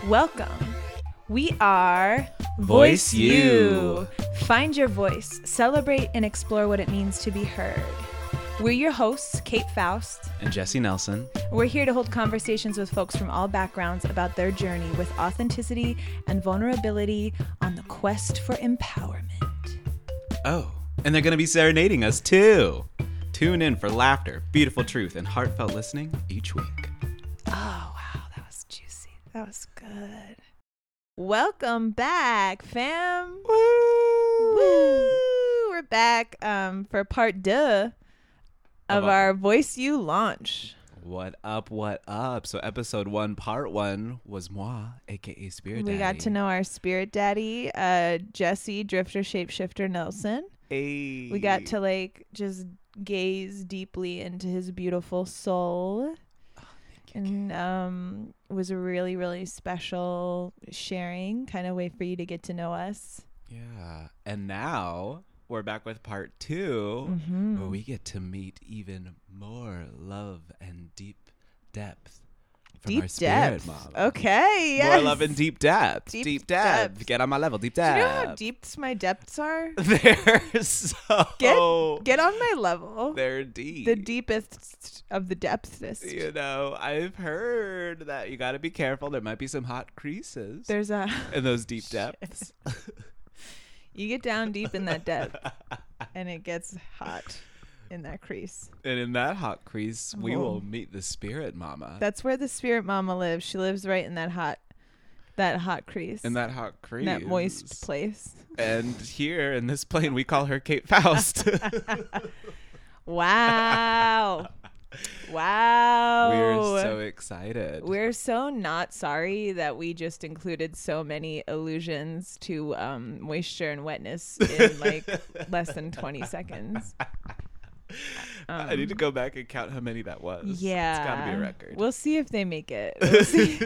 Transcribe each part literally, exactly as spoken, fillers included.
Welcome. We are Voice You. Find your voice, celebrate, and explore what it means to be heard. We're your hosts, Kate Faust. And Jesse Nelson. We're here to hold conversations with folks from all backgrounds about their journey with authenticity and vulnerability on the quest for empowerment. Oh, and they're going to be serenading us too. Tune in for laughter, beautiful truth, and heartfelt listening each week. Oh, wow. That was juicy. That was good. Welcome back, fam. Woo! Woo! We're back um, for part deux of Of our Voice You launch. What up, what up? So episode one, part one was moi, a k a. Spirit Daddy. We got to know our spirit daddy, uh, Jesse, Drifter, Shapeshifter Nelson. Hey. We got to like just gaze deeply into his beautiful soul. And um, it was a really, really special sharing kind of way for you to get to know us. Yeah. And now we're back with part two, Mm-hmm. where we get to meet even more love and deep depth from Deep our spirit depth. mom. Okay, yes. More love and deep depth. Deep Deep, depth. depth. Get on my level. Deep Do you depth. know how deep my depths are? They're so... Get, get on my level. They're deep. The deepest of the depthest. You know, I've heard that you got to be careful. There might be some hot creases There's a... in those deep depths. You get down deep in that depth, and it gets hot in that crease. And in that hot crease, we Oh. will meet the spirit mama. That's where the spirit mama lives. She lives right in that hot, that hot crease. in that hot crease. that moist place. And here in this plane, we call her Kate Faust. Wow. Wow. We're so excited. We're so not sorry that we just included so many allusions to um, moisture and wetness in like less than twenty seconds. Um, I need to go back and count how many that was. Yeah. It's got to be a record. We'll see if they make it. We'll see.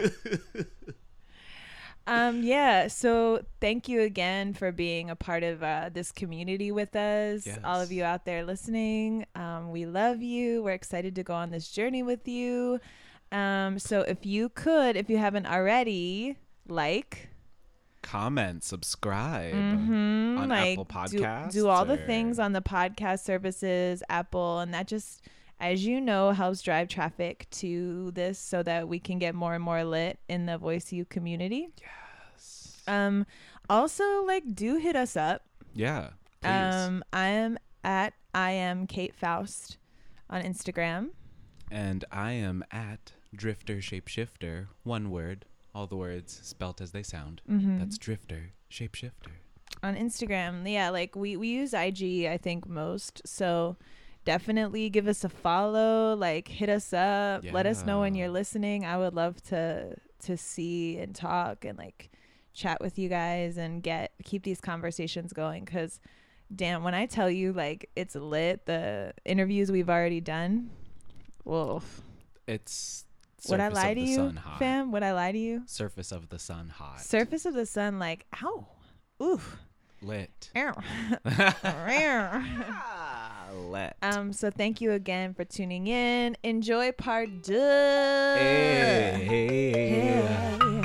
um, yeah. So thank you again for being a part of uh, this community with us. Yes. All of you out there listening. Um, we love you. We're excited to go on this journey with you. Um, so if you could, if you haven't already, like, Comment, subscribe mm-hmm, on like Apple do, Podcasts. do all the or- things on the podcast services, Apple, and that just, as you know, helps drive traffic to this so that we can get more and more lit in the Voice You community. Yes. Um, also, like, do hit us up. Yeah. Please. Um, I am at I am Kate Faust on Instagram. And I am at Drifter Shapeshifter. One word. All the words spelt as they sound. Mm-hmm. That's Drifter Shapeshifter. On Instagram. Yeah, like we, we use I G, I think, most. So definitely give us a follow, like hit us up, let us know when Yeah. you're listening. I would love to to see and talk and like chat with you guys and get keep these conversations going, because damn, when I tell you like it's lit, the interviews we've already done, whoa. It's Would I surface lie of to the you, sun hot. fam? Would I lie to you? Surface of the sun hot. Surface of the sun, like, ow, oof. Lit. Ow. Lit. Um, so thank you again for tuning in. Enjoy part two. Hey, hey. Yeah, yeah.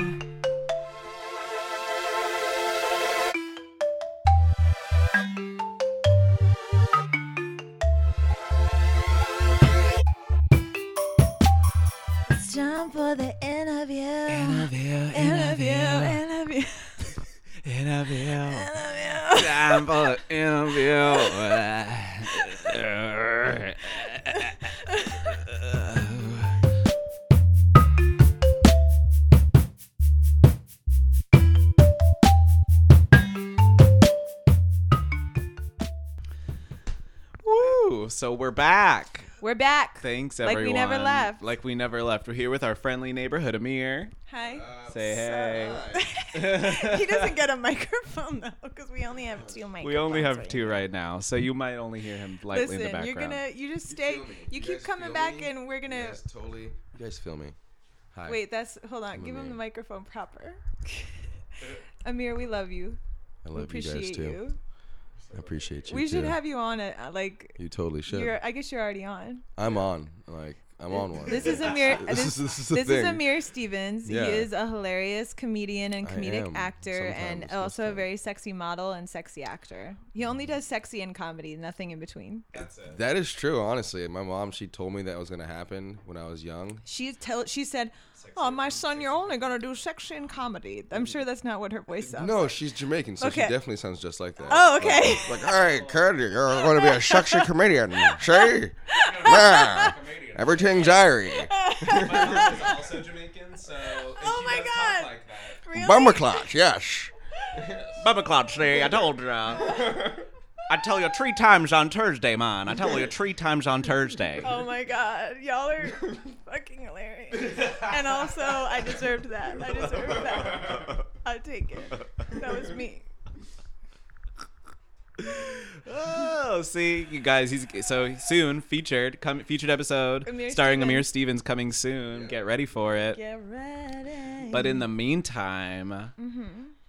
It's time for the interview. Interview, Interview, interview, interview, interview. interview. Time for the Woo! So we're back. We're back. Thanks, Like everyone. we never left. Like we never left. We're here with our friendly neighborhood, Amir. Hi. Say hey. He doesn't get a microphone though, because we only have two microphones. We only have right two now. right now, so you might only hear him lightly Listen, in the background. you're gonna, you just stay, feel me? you You keep guys coming feel back, me? and we're gonna. You guys totally. You guys feel me? Hi. Wait, that's hold on. I'm Give him Amir. the microphone proper. Amir, we love you. I We love you appreciate guys too. you. I appreciate you We too. should have you on it. uh, Like You totally should. you're. I guess you're already on. I'm on. Like I'm on one. This is Amir. This This, is this is the this thing. is Amir Stevens. Yeah. He is a hilarious comedian and I comedic am, actor, and sometimes, also a most very sexy model and sexy actor. He only does sexy and comedy, nothing in between. That's it. That is true, honestly. My mom, she told me that was gonna happen when I was young. She tell she said, "Oh, my son, you're only gonna do sexy and comedy." I'm sure that's not what her voice sounds. No, like. she's Jamaican, so Okay. she definitely sounds just like that. Oh, okay. Like, like, hey, kid, you're going to be a sexy comedian. See? Yeah. Everything's airy. My mom is also Jamaican, so and Oh she my does God. talk like that. Really? Bummer clutch, yes. Bubba Cloud, see, I told you. I tell you three times on Thursday, man. I tell you three times on Thursday. Oh my God, y'all are fucking hilarious. And also, I deserved that. I deserved that. I take it. That was me. Oh, see, you guys. He's so soon featured, come featured episode Amir starring Amir Stevens. Stevens coming soon. Get ready for it. Get ready. But in the meantime, Mm-hmm.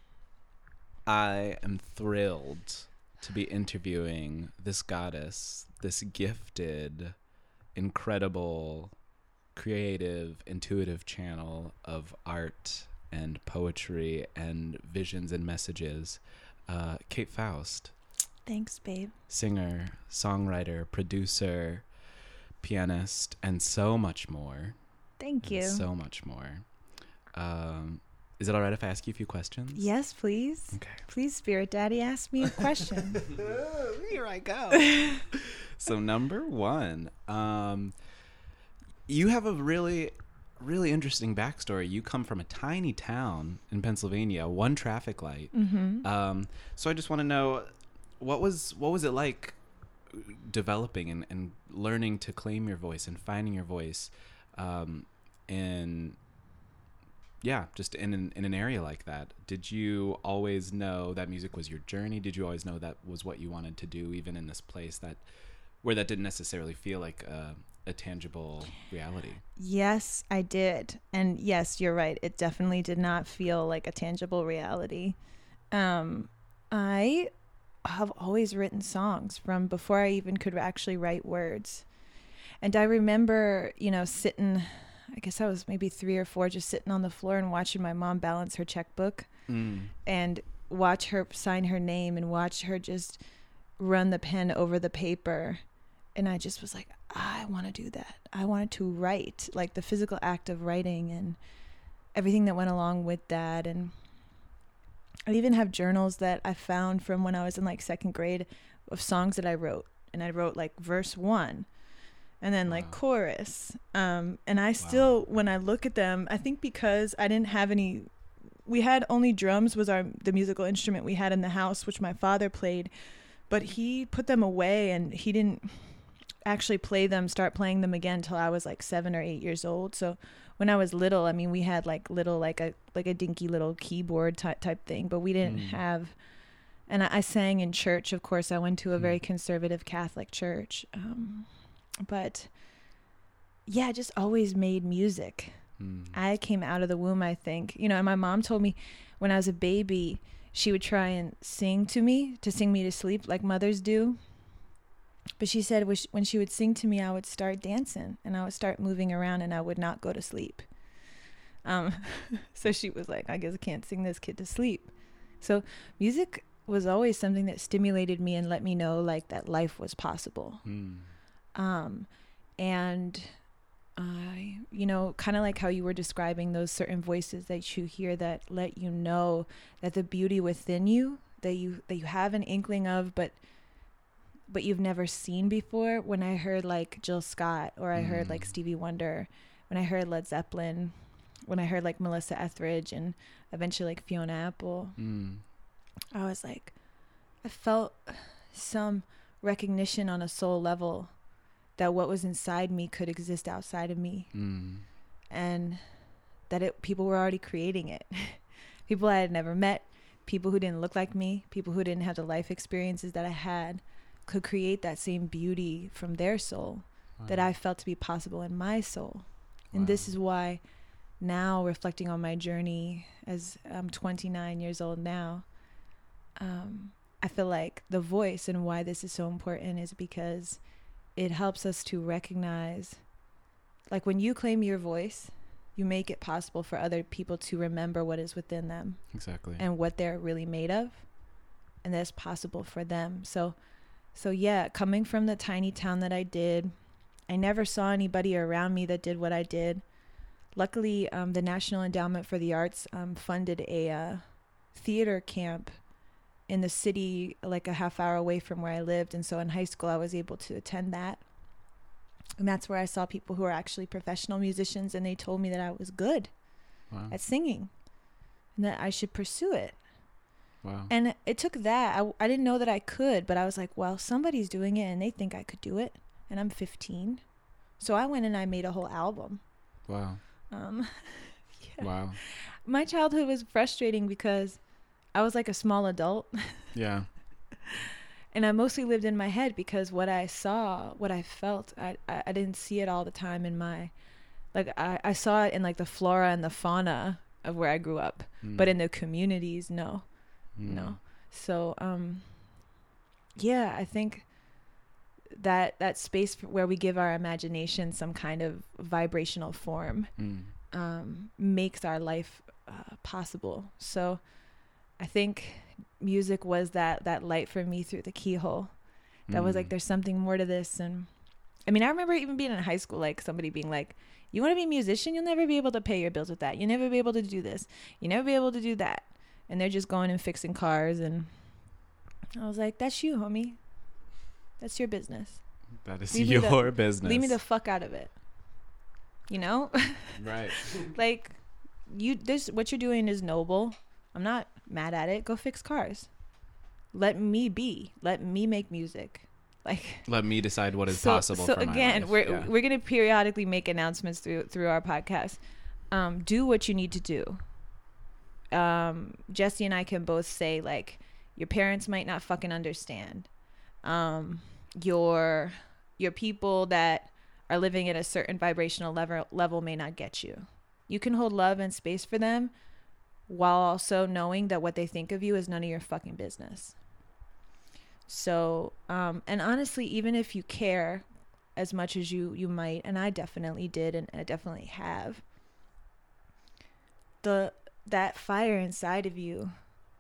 I am thrilled to be interviewing this goddess, this gifted, incredible, creative, intuitive channel of art and poetry and visions and messages, uh, Kate Faust. Thanks, babe. Singer, songwriter, producer, pianist, and so much more. Thank you. And so much more. Um, is it all right if I ask you a few questions? Yes, please. Okay. Please, Spirit Daddy, ask me a question. Here I go. So number one, um, you have a really, really interesting backstory. You come from a tiny town in Pennsylvania, one traffic light. Mm-hmm. Um, so I just want to know, what was what was it like developing and, and learning to claim your voice and finding your voice um, in, yeah, just in an, in an area like that? Did you always know that music was your journey? Did you always know that was what you wanted to do, even in this place that where that didn't necessarily feel like a, a tangible reality? Yes, I did. And yes, you're right. It definitely did not feel like a tangible reality. Um, I have always written songs from before I even could actually write words. And I remember, you know, sitting, I guess I was maybe three or four, just sitting on the floor and watching my mom balance her checkbook Mm. and watch her sign her name and watch her just run the pen over the paper. And I just was like, I want to do that. I wanted to write, like the physical act of writing and everything that went along with that. And I even have journals that I found from when I was in like second grade of songs that I wrote. And I wrote like verse one and then like Wow. chorus. Um, and I still, when I look at them, I think because I didn't have any, we had only drums was our the musical instrument we had in the house, which my father played, but he put them away and he didn't actually play them, start playing them again till I was like seven or eight years old. So when I was little, I mean, we had like little, like a, like a dinky little keyboard type type thing, but we didn't Mm. have, and I, I sang in church. Of course, I went to a Mm. very conservative Catholic church. Um, but yeah, I just always made music. Mm. I came out of the womb, I think. You know, and my mom told me when I was a baby, she would try and sing to me, to sing me to sleep like mothers do. But she said when she would sing to me, I would start dancing and I would start moving around and I would not go to sleep. Um, so she was like, I guess I can't sing this kid to sleep. So music was always something that stimulated me and let me know like that life was possible. Mm. Um, and I, you know, kind of like how you were describing those certain voices that you hear that let you know that the beauty within you that you, that you have an inkling of, but, but you've never seen before. When I heard like Jill Scott, or I heard like Mm. Stevie Wonder, when I heard Led Zeppelin, when I heard like Melissa Etheridge and eventually like Fiona Apple, Mm. I was like, I felt some recognition on a soul level that what was inside me could exist outside of me, Mm. and that it people were already creating it. People I had never met, people who didn't look like me, people who didn't have the life experiences that I had, could create that same beauty from their soul that Wow. I felt to be possible in my soul. And this Wow. is why now, reflecting on my journey as I'm twenty-nine years old now, um, I feel like the voice and why this is so important is because it helps us to recognize like when you claim your voice, you make it possible for other people to remember what is within them. Exactly. And what they're really made of, and that's possible for them. So so yeah, coming from the tiny town that I did, I never saw anybody around me that did what I did. Luckily, um, the National Endowment for the Arts um, funded a uh, theater camp in the city, like a half hour away from where I lived. And so in high school, I was able to attend that. And that's where I saw people who are actually professional musicians, and they told me that I was good Wow. at singing and that I should pursue it. Wow. And it took that. I, I didn't know that I could, but I was like, well, somebody's doing it and they think I could do it. And I'm fifteen. So I went and I made a whole album. Wow. Um, yeah. Wow. My childhood was frustrating because I was like a small adult. Yeah. And I mostly lived in my head because what I saw, what I felt, I, I, I didn't see it all the time in my, like I, I saw it in like the flora and the fauna of where I grew up. Mm. But in the communities, no. Mm. No. So, um, yeah, I think that that space where we give our imagination some kind of vibrational form Mm. um, makes our life uh, possible. So I think music was that, that light for me through the keyhole. That Mm. was like, there's something more to this. And I mean, I remember even being in high school, like somebody being like, you want to be a musician? You'll never be able to pay your bills with that. You'll never be able to do this. You'll never be able to do that. And they're just going and fixing cars. And I was like, that's you, homie. That's your business. That is Leave me your the- business. Leave me the fuck out of it. You know? Right. Like, you, this, what you're doing is noble. I'm not mad at it. Go fix cars. Let me be. Let me make music. Like, Let me decide what is so, possible so for again, my life. we're Yeah. we're gonna periodically make announcements through through our podcast. Um, do what you need to do. Um, Jesse and I can both say, like, your parents might not fucking understand. Um, your your people that are living at a certain vibrational level level may not get you. You can hold love and space for them while also knowing that what they think of you is none of your fucking business. So, um, and honestly, even if you care as much as you, you might, and I definitely did, and I definitely have, the, that fire inside of you,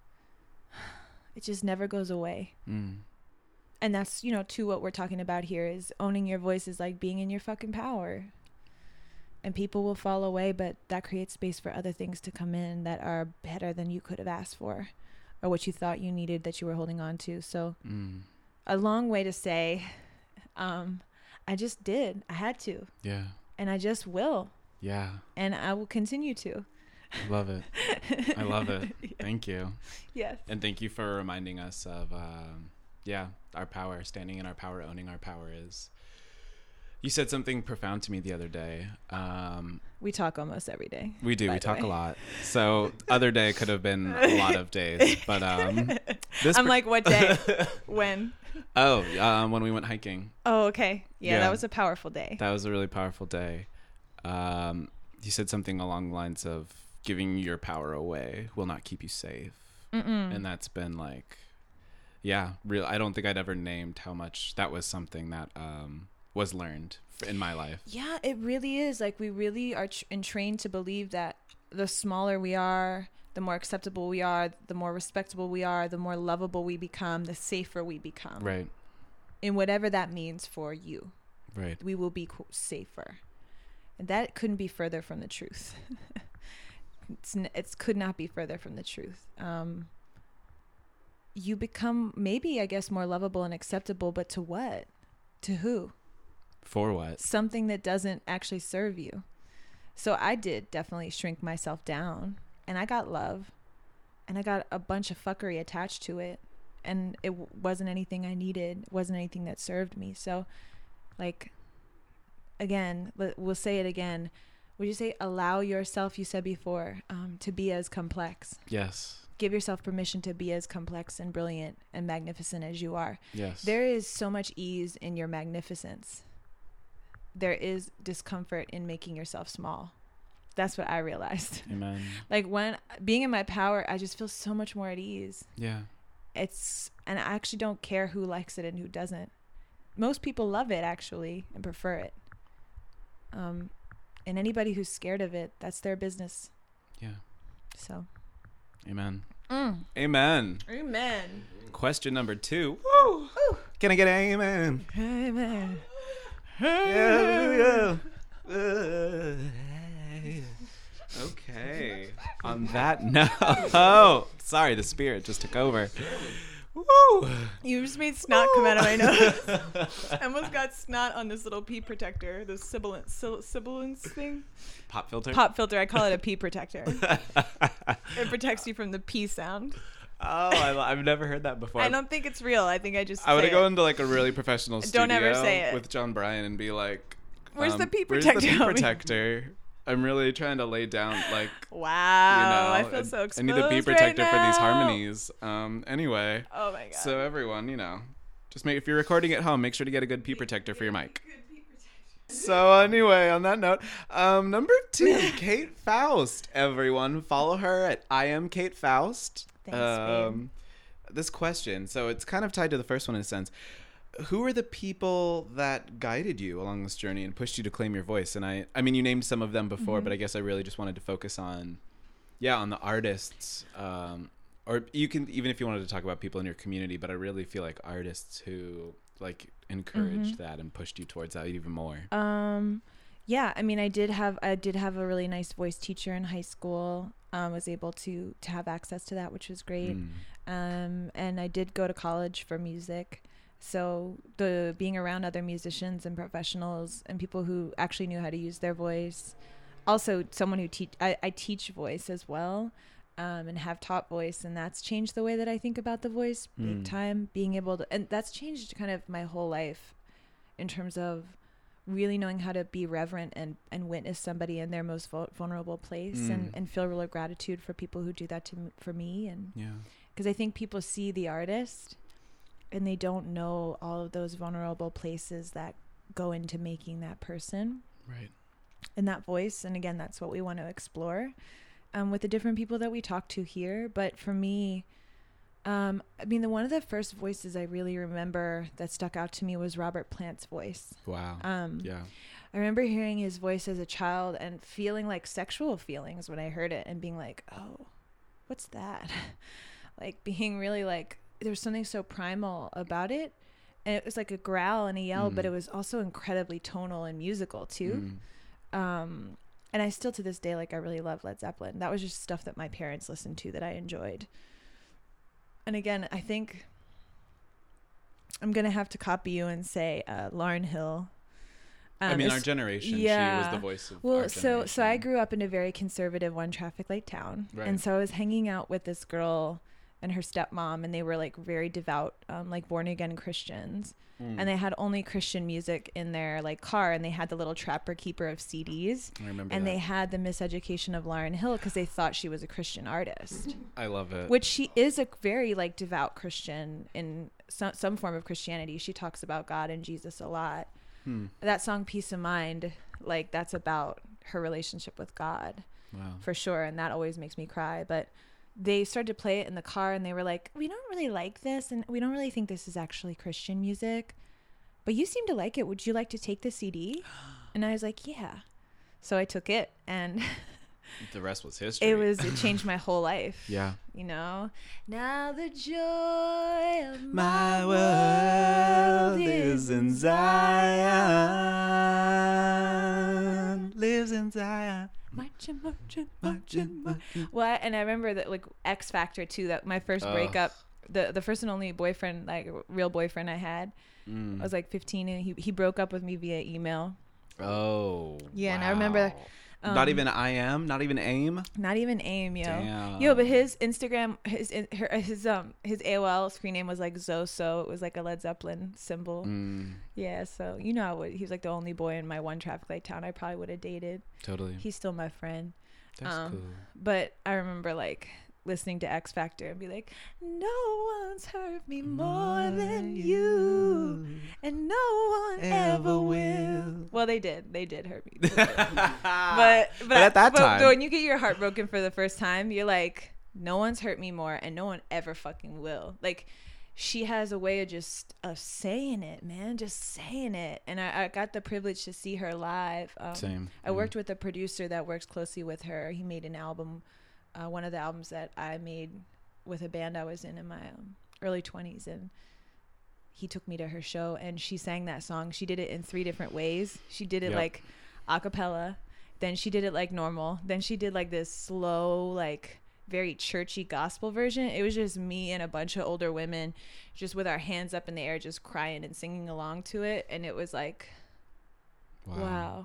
it just never goes away. Mm. And that's, you know, to what we're talking about here is owning your voice is like being in your fucking power. And people will fall away, but that creates space for other things to come in that are better than you could have asked for, or what you thought you needed that you were holding on to. So Mm. a long way to say, um, I just did. I had to. Yeah. And I just will. Yeah. And I will continue to. I love it. I love it. Thank you. Yes. And thank you for reminding us of, um, yeah, our power, standing in our power, owning our power is. You said something profound to me the other day. Um, We talk almost every day. we do. by We the talk way. a lot. So other day could have been a lot of days. But um, this I'm per- like, what day? When? oh, um, when we went hiking. Oh, okay. Yeah, Yeah. that was a powerful day. That was a really powerful day. Um, you said something along the lines of giving your power away will not keep you safe. Mm-mm. And that's been like, yeah, real. I don't think I'd ever named how much that was something that um, was learned in my life. Yeah, it really is. Like, we really are tr- entrained to believe that the smaller we are, the more acceptable we are, the more respectable we are, the more lovable we become, the safer we become. Right. In whatever that means for you. Right. We will be quote, safer. And that couldn't be further from the truth. it's n- it's could not be further from the truth. Um, you become maybe, I guess, more lovable and acceptable, but to what? To who? For what? Something that doesn't actually serve you. So I did definitely shrink myself down, and I got love, and I got a bunch of fuckery attached to it, and it w- wasn't anything I needed, wasn't anything that served me. So, like, again, let- we'll say it again. Would you say allow yourself, you said before, um, to be as complex? Yes. Give yourself permission to be as complex and brilliant and magnificent as you are. Yes. There is so much ease in your magnificence. There is discomfort in making yourself small. That's what I realized. Amen. Like, when being in my power, I just feel so much more at ease. Yeah. It's, and I actually don't care who likes it and who doesn't. Most people love it, actually, and prefer it. Um, and anybody who's scared of it, that's their business. Yeah. So. Amen. Mm. Amen. Amen. Question number two. Woo. Can I get an amen? Amen. Yeah. Okay. On that note, oh, sorry, the spirit just took over. Woo! You just made snot come out of my nose. I almost got snot on this little pee protector, the sibilance, sil- sibilance thing. Pop filter? Pop filter. I call it a pee protector. It protects you from the pee sound. Oh, I, I've never heard that before. I don't think it's real. I think I just I would say go it. into like a really professional studio Don't ever say it. with John Bryan and be like, Where's um, the pee Where's the protector? pee protector? I'm really trying to lay down like, wow. you know, I feel so I exposed need the pee right protector for these now. harmonies. Um, anyway. Oh my god. So everyone, you know, just make, if you're recording at home, make sure to get a good pee protector for your mic. So anyway, on that note, um, number two, Kate Faust. Everyone, follow her at I am Kate Faust. Thanks, um, babe. This question, so it's kind of tied to the first one in a sense. Who are the people that guided you along this journey and pushed you to claim your voice? And I, I mean, you named some of them before, Mm-hmm. but I guess I really just wanted to focus on, yeah, on the artists. Um, or you can, even if you wanted to talk about people in your community, but I really feel like artists who like encouraged Mm-hmm. that and pushed you towards that even more. Um, yeah, I mean, I did have I did have a really nice voice teacher in high school. Um, was able to to have access to that, which was great. Mm. Um, and I did go to college for music. So the being around other musicians and professionals and people who actually knew how to use their voice. Also, someone who teach I, I teach voice as well, um, and have taught voice, and that's changed the way that I think about the voice big Mm. time. Being able to, and that's changed kind of my whole life, in terms of really knowing how to be reverent and, and witness somebody in their most vul- vulnerable place, Mm. and, and feel real gratitude for people who do that to m- for me. And Yeah. because I think people see the artist and they don't know all of those vulnerable places that go into making that person Right. and that voice. And again, that's what we want to explore um, with the different people that we talk to here. But for me, um, I mean, the one of the first voices I really remember that stuck out to me was Robert Plant's voice. Wow. Um, Yeah. I remember hearing his voice as a child and feeling like sexual feelings when I heard it, and being like, oh, what's that? Like being really like, there's something so primal about it. And it was like a growl and a yell, Mm. but it was also incredibly tonal and musical too. Mm. Um, and I still to this day, like I really love Led Zeppelin. That was just stuff that my parents listened to that I enjoyed. And again, I think I'm going to have to copy you and say uh, Lauryn Hill. Um, I mean, it's- our generation, she yeah. was the voice of well, our so so I generation. grew up in a very conservative one traffic light town, Right. and so I was hanging out with this girl and her stepmom, and they were like very devout, um, like born again Christians, Mm. and they had only Christian music in their like car, and they had the little trapper keeper of C Ds, I remember and that. they had the Miseducation of Lauryn Hill because they thought she was a Christian artist, I love it. which she is a very like devout Christian in some some form of Christianity. She talks about God and Jesus a lot. Hmm. That song Peace of Mind, like that's about her relationship with God Wow. for sure, and that always makes me cry. But they started to play it in the car, and they were like, we don't really like this, and we don't really think this is actually Christian music, but you seem to like it. Would you like to take the C D? And I was like, yeah. So I took it, and The rest was history. it was it changed my whole life. Yeah. You know, now the joy of My my world world is in Zion. Lives in Zion. marching, marching, Marching, marching, marching. Well, and I remember that like X Factor too. That my first Ugh. breakup, the the first and only boyfriend, like real boyfriend I had, Mm. I was like fifteen, and he he broke up with me via email. Oh. Yeah, and I remember, wow. Not um, even I am. Not even AIM. Not even AIM, yo. Damn. Yo, but his Instagram, his in- her, his um his A O L screen name was like Zoso. It was like a Led Zeppelin symbol. Mm, Yeah, so you know, I would, he was like the only boy in my one traffic light town I probably would have dated. totally. He's still my friend. That's um, cool. But I remember like listening to X Factor and be like, no one's hurt me more than you, and no one ever will. Well, they did. They did hurt me. but but, But at that but time- when you get your heart broken for the first time, you're like, no one's hurt me more, and no one ever fucking will. Like, she has a way of just of saying it, man, just saying it. And I, I got the privilege to see her live. Um, Same. I worked with a producer that works closely with her. He made an album, uh, one of the albums that I made with a band I was in in my um, early twenties, and he took me to her show, and she sang that song. She did it in three different ways. She did it Yep. like a cappella, then she did it like normal, then she did like this slow, like very churchy gospel version. It was just me and a bunch of older women just with our hands up in the air, just crying and singing along to it. And it was like, wow, wow.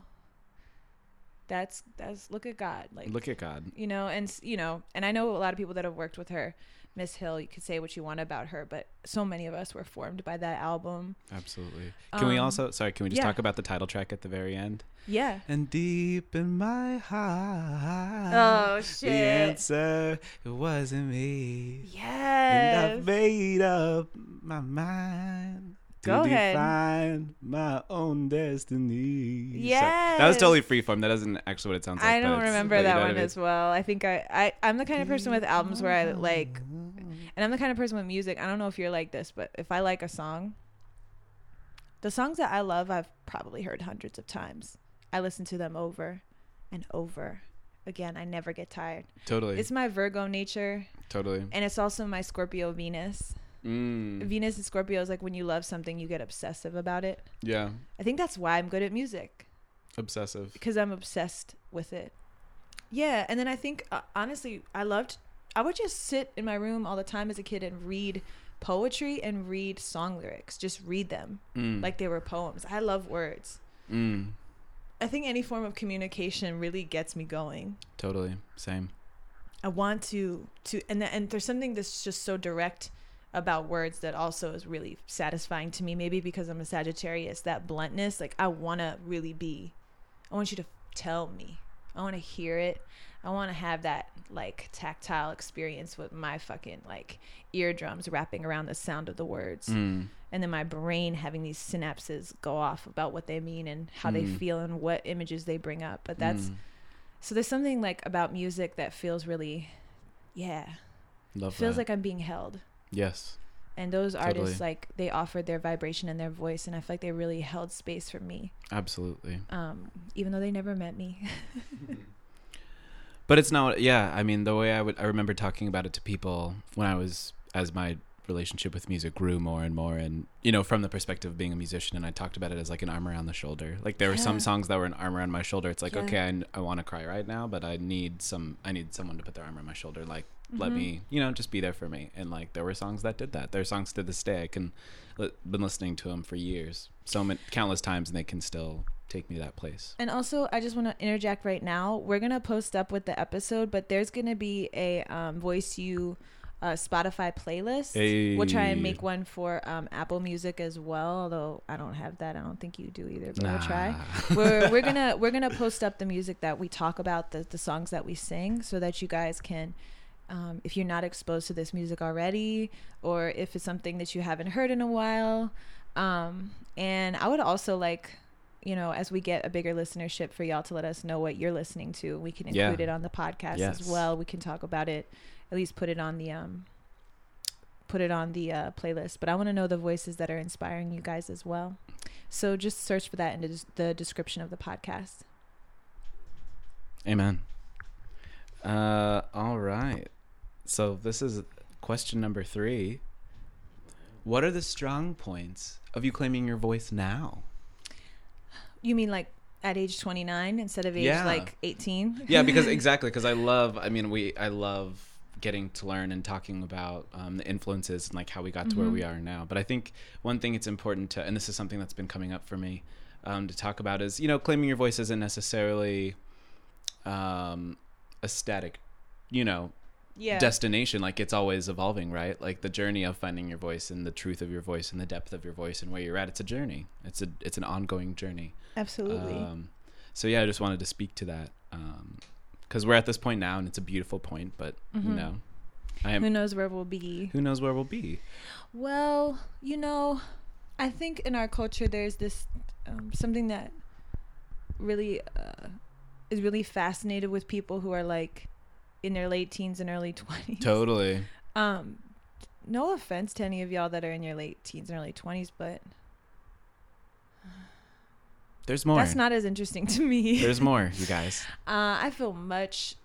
that's that's look at God, like Look at God. you know. And you know, and I know a lot of people that have worked with her. Miss Hill, you could say what you want about her, but so many of us were formed by that album. Absolutely. Can um, we also, sorry, can we just yeah. talk about the title track at the very end? Yeah. And deep in my heart, oh shit, the answer, it wasn't me. Yes. And I made up my mind to Go ahead. define my own destiny. Yes. So, that was totally freeform. That isn't actually what it sounds like. I don't remember but that you know one what I mean? as well. I think I, I, I'm the kind of person with albums where I like, and I'm the kind of person with music. I don't know if you're like this, but if I like a song, the songs that I love, I've probably heard hundreds of times. I listen to them over and over again. I never get tired. Totally. It's my Virgo nature. Totally. And it's also my Scorpio Venus. Mm. Venus and Scorpio is like when you love something, you get obsessive about it. Yeah. I think that's why I'm good at music. Obsessive. Because I'm obsessed with it. Yeah. And then I think, uh, honestly, I loved, I would just sit in my room all the time as a kid and read poetry and read song lyrics. Just read them mm. like they were poems. I love words. Mm. I think any form of communication really gets me going. Totally. Same. I want to, to and, th- and there's something that's just so direct about words that also is really satisfying to me, maybe because I'm a Sagittarius, that bluntness. Like I want to really be, I want you to tell me, I want to hear it, I want to have that like tactile experience with my fucking like eardrums wrapping around the sound of the words, mm. and then my brain having these synapses go off about what they mean and how mm. they feel and what images they bring up. But that's mm. so there's something like about music that feels really, yeah, Love feels that. like I'm being held. Yes. And those Totally. artists, like, they offered their vibration and their voice, and I feel like they really held space for me. Absolutely. Um, even though they never met me. But it's not, yeah, I mean, the way I would, I remember talking about it to people when I was, as my relationship with music grew more and more, and, you know, from the perspective of being a musician, and I talked about it as like an arm around the shoulder. Like there were Yeah. some songs that were an arm around my shoulder. It's like, Yeah. okay, I, I want to cry right now, but I need some, I need someone to put their arm around my shoulder. Like, Mm-hmm. let me, you know, just be there for me. And like, there were songs that did that. There are songs to this day. I can, li- been listening to them for years, so many, countless times, and they can still take me to that place. And also, I just want to interject right now. We're going to post up with the episode, but there's going to be a um, Voice You uh, Spotify playlist. Hey. We'll try and make one for um, Apple Music as well, although I don't have that. I don't think you do either, but Nah. we'll try. we're we're going to we're going to post up the music that we talk about, the, the songs that we sing, so that you guys can, um, if you're not exposed to this music already, or if it's something that you haven't heard in a while. Um, and I would also like, you know, as we get a bigger listenership, for y'all to let us know what you're listening to. We can include Yeah. it on the podcast Yes. as well. We can talk about it, at least put it on the um put it on the uh, playlist. But I want to know the voices that are inspiring you guys as well. So just search for that in the, the description of the podcast. Amen. Uh, all right. So this is question number three. What are the strong points of you claiming your voice now? You mean like at age twenty-nine instead of age Yeah. like eighteen? Yeah, because exactly, because I love, I mean, we, I love getting to learn and talking about um, the influences and like how we got to Mm-hmm. where we are now. But I think one thing it's important to, and this is something that's been coming up for me um, to talk about is, you know, claiming your voice isn't necessarily um, a static, you know, Yeah. destination. Like it's always evolving, right? Like the journey of finding your voice and the truth of your voice and the depth of your voice and where you're at. It's a journey. It's a, it's an ongoing journey. Absolutely. Um, so yeah, I just wanted to speak to that. Um, cause we're at this point now and it's a beautiful point, but Mhm. you know, I am, Who knows where we'll be? who knows where we'll be? Well, you know, I think in our culture there's this um, something that really uh, is really fascinated with people who are like in their late teens and early twenties. Totally. Um, no offense to any of y'all that are in your late teens and early twenties, but There's more. that's not as interesting to me. There's more, you guys. Uh, I feel much.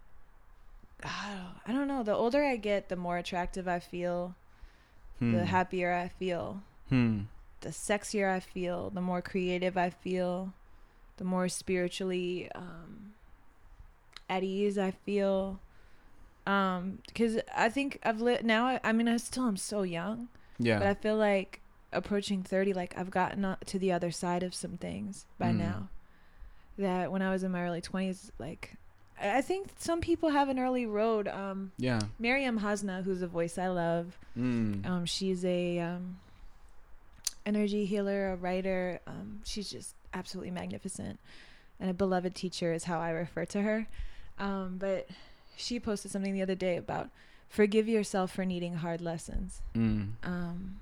I don't know. The older I get, the more attractive I feel, Hmm. the happier I feel, Hmm. the sexier I feel, the more creative I feel, the more spiritually um, at ease I feel. Um, because I think I've lit now. I, I mean, I still am so young, Yeah. but I feel like approaching thirty, like I've gotten o- to the other side of some things by Mm. now. That when I was in my early twenties, like I I think some people have an early road. Um, yeah. Miriam Hasna, who's a voice I love. Mm. Um, she's a um, energy healer, a writer. Um, she's just absolutely magnificent, and a beloved teacher is how I refer to her. Um, but she posted something the other day about forgive yourself for needing hard lessons. Mm. Um,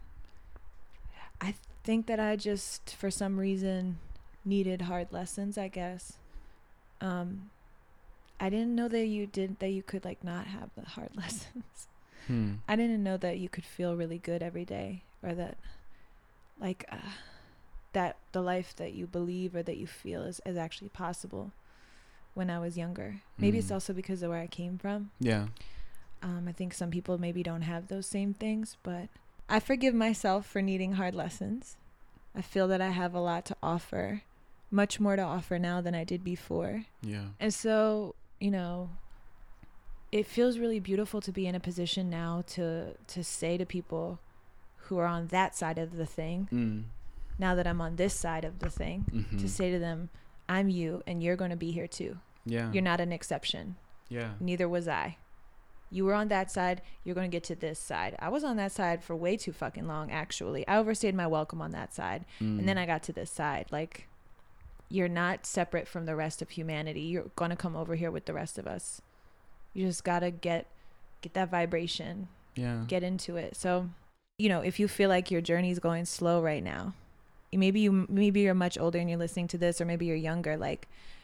I think that I just, for some reason, needed hard lessons, I guess. Um, I didn't know that you did, that you could like not have the hard lessons. Hmm. I didn't know that you could feel really good every day, or that like uh, that the life that you believe or that you feel is, is actually possible when I was younger. Maybe it's Mm. also because of where I came from. Yeah. Um, I think some people maybe don't have those same things, but I forgive myself for needing hard lessons. I feel that I have a lot to offer, much more to offer now than I did before. Yeah. And so, you know, it feels really beautiful to be in a position now to to say to people who are on that side of the thing, Mm. now that I'm on this side of the thing, Mm-hmm. to say to them, I'm you and you're going to be here too. Yeah. You're not an exception. Yeah. Neither was I. You were on that side. You're going to get to this side. I was on that side for way too fucking long, actually. I overstayed my welcome on that side. Mm. And then I got to this side. Like, you're not separate from the rest of humanity. You're going to come over here with the rest of us. You just got to get get that vibration, Yeah. get into it. So, you know, if you feel like your journey is going slow right now, maybe you maybe you're much older and you're listening to this, or maybe you're younger, like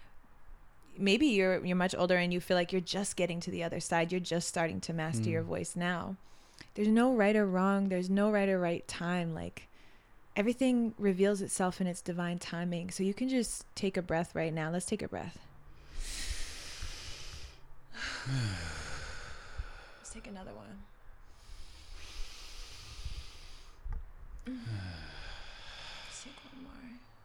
maybe you're you're much older and you feel like you're just getting to the other side. You're just starting to master Mm. your voice now. There's no right or wrong. There's no right or right time. Like, everything reveals itself in its divine timing. So you can just take a breath right now. Let's take a breath. Let's take another one. Let's take one more.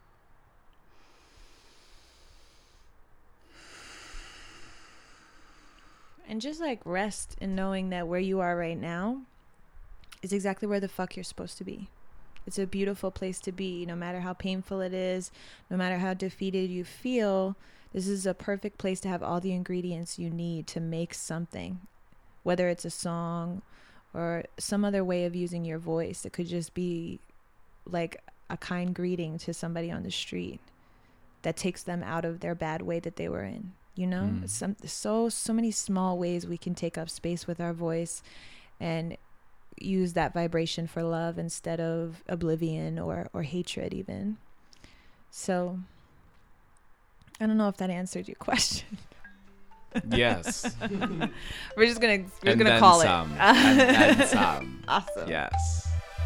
And just like rest in knowing that where you are right now is exactly where the fuck you're supposed to be. It's a beautiful place to be, no matter how painful it is, no matter how defeated you feel. This is a perfect place to have all the ingredients you need to make something, whether it's a song or some other way of using your voice. It could just be like a kind greeting to somebody on the street that takes them out of their bad way that they were in. You know, Mm. some so so many small ways we can take up space with our voice and use that vibration for love instead of oblivion or or hatred even. So I don't know if that answered your question. Yes. We're just gonna we're And gonna then call some. it. And then some. Awesome. Yes.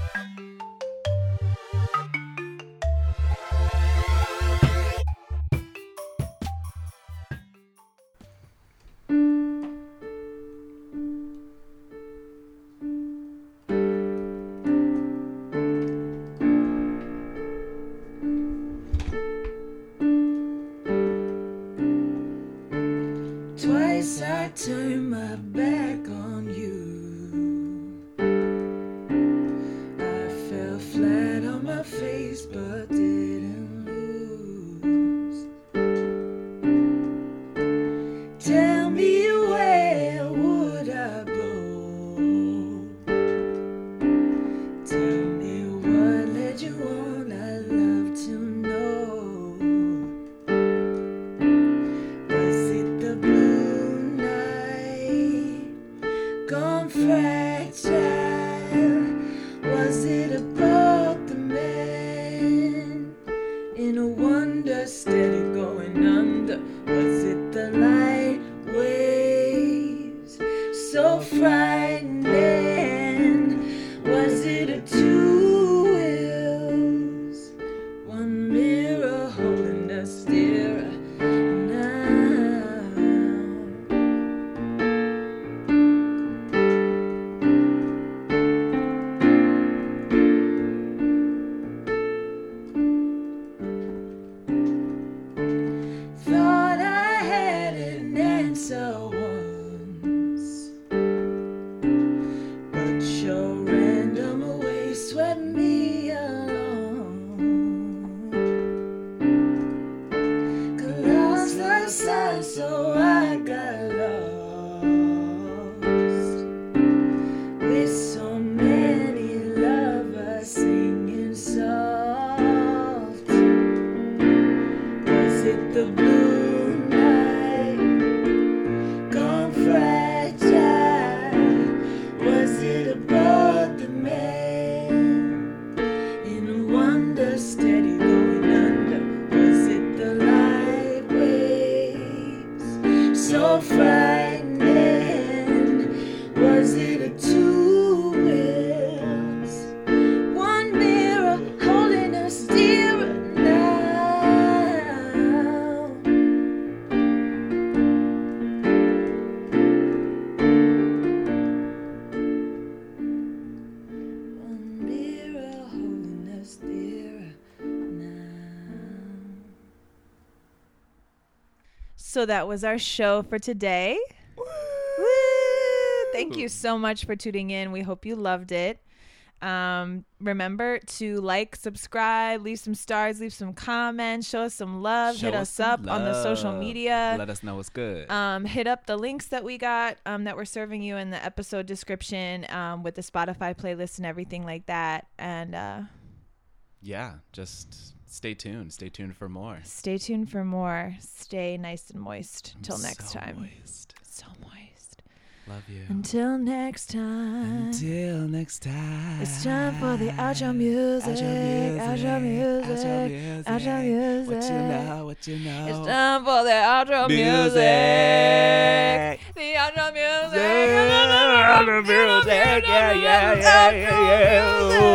Twice I turned my back on you. So that was our show for today. Woo! Thank you so much for tuning in. We hope you loved it. Um, remember to like, subscribe, leave some stars, leave some comments, show us some love, Show hit us us some up on the social love. media. Let us know what's good. Um, hit up the links that we got um, that we're serving you in the episode description um, with the Spotify playlist and everything like that. And uh, yeah, just stay tuned. Stay tuned for more. stay tuned for more. Stay nice and moist. Till next So time. moist. So moist. Love you. Until next time. Until next time. It's time for the outro music. Outro music. Outro music. What you know, what you know. It's time for the outro music. Music. The outro music. Outro music. Yeah, yeah, yeah, yeah, yeah, yeah.